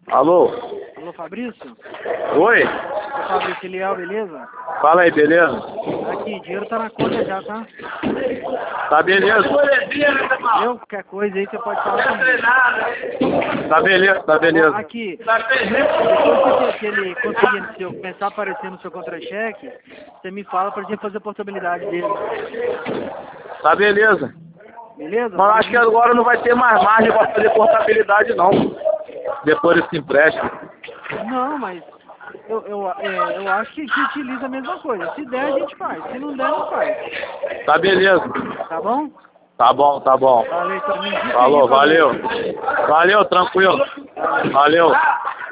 Alô? Alô, Fabrício? Oi? Ô, Fabrício Eliel, beleza? Fala aí, beleza? Aqui, dinheiro tá na conta já, tá? Tá beleza? Eu, qualquer coisa aí, você pode falar comigo. Tá beleza, tá beleza. Aqui, depois que ele conseguir começar a aparecer no seu contra-cheque, você me fala pra gente fazer a portabilidade dele. Tá beleza. Beleza? Mas acho que agora não vai ter mais margem pra fazer portabilidade não. Depois desse empréstimo. Não, mas eu acho que utiliza a mesma coisa. Se der, a gente faz. Se não der, não faz. Tá beleza. Tá bom? Tá bom, tá bom. Valeu, então me indica Falou, aí, valeu. Fabrício. Valeu, tranquilo. Valeu.